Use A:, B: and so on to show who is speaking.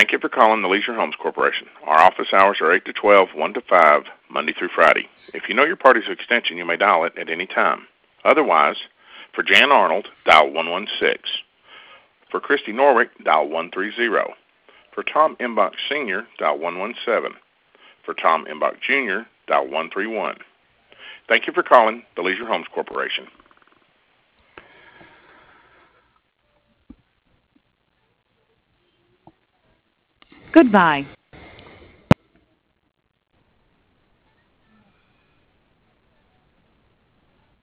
A: Thank you for calling the Leisure Homes Corporation. Our office hours are 8 to 12, 1 to 5, Monday through Friday. If you know your party's extension, you may dial it at any time. Otherwise, for Jan Arnold, dial 116. For Christy Norwick, dial 130. For Tom Imbach Sr., dial 117. For Tom Imbach Jr., dial 131. Thank you for calling the Leisure Homes Corporation.
B: Goodbye.